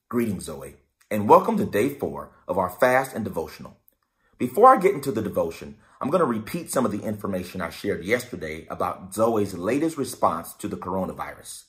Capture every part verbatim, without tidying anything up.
Greetings, Zoe, and welcome to day four of our fast and devotional. Before I get into the devotion, I'm going to repeat some of the information I shared yesterday about Zoe's latest response to the coronavirus.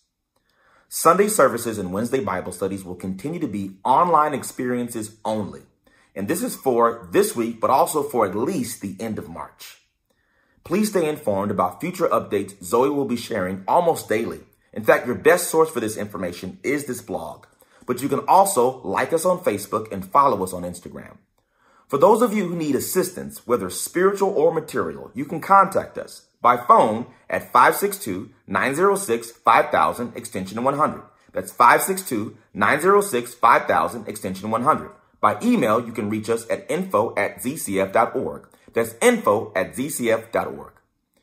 Sunday services and Wednesday Bible studies will continue to be online experiences only, and this is for this week, but also for at least the end of March. Please stay informed about future updates Zoe will be sharing almost daily. In fact, your best source for this information is this blog. But you can also like us on Facebook and follow us on Instagram. For those of you who need assistance, whether spiritual or material, you can contact us by phone at five six two, nine zero six, five thousand, extension one hundred. That's five six two, nine zero six, five thousand, extension one hundred. By email, you can reach us at info at z c f dot org. That's info at z c f dot org.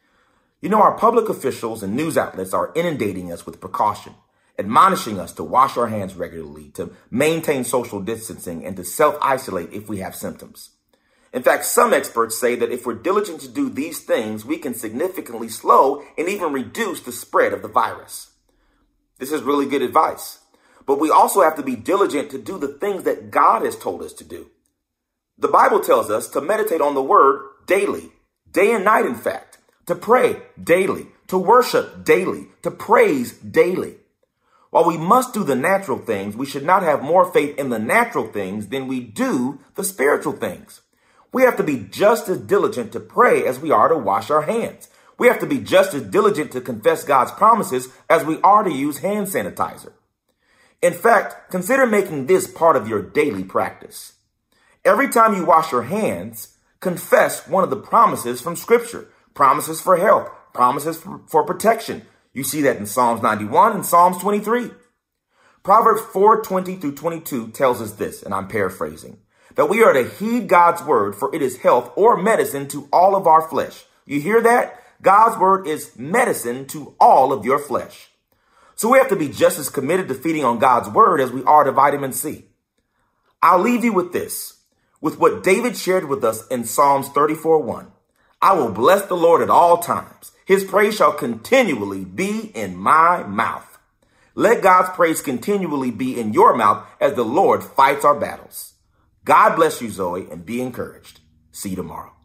You know, our public officials and news outlets are inundating us with precaution, admonishing us to wash our hands regularly, to maintain social distancing, and to self-isolate if we have symptoms. In fact, some experts say that if we're diligent to do these things, we can significantly slow and even reduce the spread of the virus. This is really good advice, but we also have to be diligent to do the things that God has told us to do. The Bible tells us to meditate on the word daily, day and night, in fact, to pray daily, to worship daily, to praise daily. While we must do the natural things, we should not have more faith in the natural things than we do the spiritual things. We have to be just as diligent to pray as we are to wash our hands. We have to be just as diligent to confess God's promises as we are to use hand sanitizer. In fact, consider making this part of your daily practice. Every time you wash your hands, confess one of the promises from Scripture, promises for health, promises for, for protection. You see that in Psalms ninety-one and Psalms twenty-three. Proverbs four twenty through twenty-two tells us this, and I'm paraphrasing, that we are to heed God's word, for it is health or medicine to all of our flesh. You hear that? God's word is medicine to all of your flesh. So we have to be just as committed to feeding on God's word as we are to vitamin C. I'll leave you with this, with what David shared with us in Psalms thirty-four one. I will bless the Lord at all times. His praise shall continually be in my mouth. Let God's praise continually be in your mouth as the Lord fights our battles. God bless you, Zoe, and be encouraged. See you tomorrow.